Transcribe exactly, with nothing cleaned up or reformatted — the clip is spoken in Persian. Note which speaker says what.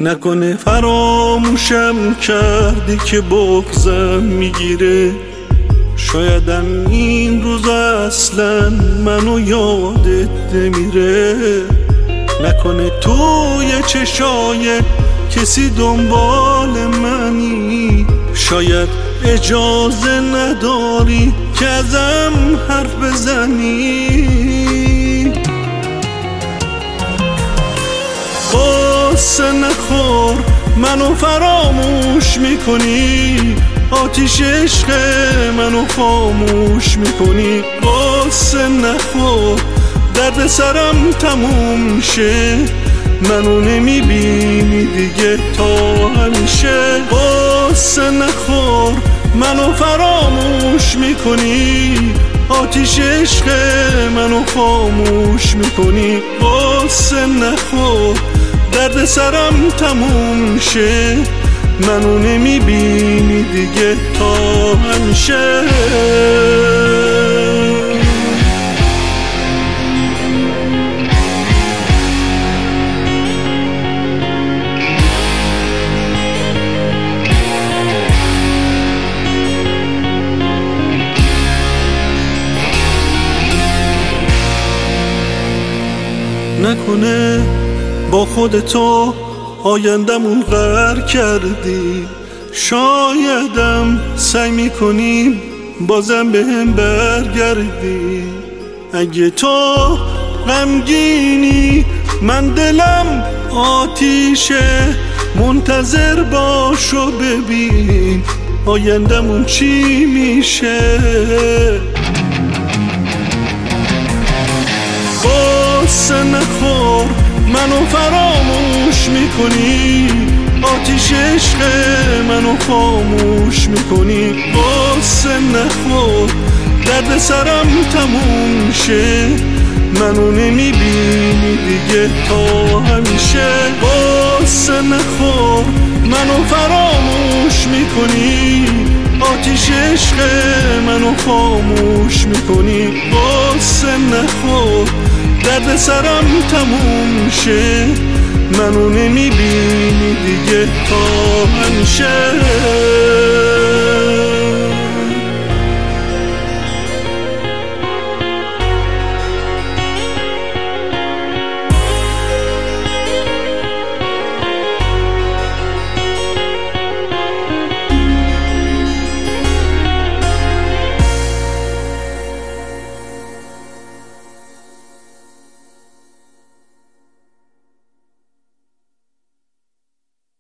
Speaker 1: نکنه فراموشم کردی که بغضم میگیره. شایدم این روز اصلا منو یادت نمیره. نکنه توی چشای کسی دنبال منی. شاید اجازه نداری که ازم حرف بزنی. قصه نخور منو فراموش میکنی. آتیش عشق منو خاموش میکنی. قصه نخور درد سرم تموم میشه. منو نمیبینی دیگه تا همیشه. قصه نخور منو فراموش میکنی. آتیش عشق منو خاموش میکنی. قصه نخور درد سرم تموم میشه. منو نمیبینی دیگه تا همیشه. نکنه با خودتو آیندمون غر کردی. شایدم سعی میکنیم بازم به هم برگردی. اگه تو غمگینی من دلم آتیشه. منتظر باش و ببین آیندمون چی میشه. قصه نخور منو فراموش میکنی. آتیش عشق منو خاموش میکنی. قصه نخور درد سرم تموم میشه. منو نمیبینی دیگه تا همیشه. قصه نخور منو فراموش میکنی. آتیش عشق منو خاموش میکنی. قصه نخور درد سرم تموم میشه. منو نمیبینی دیگه تا همیشه.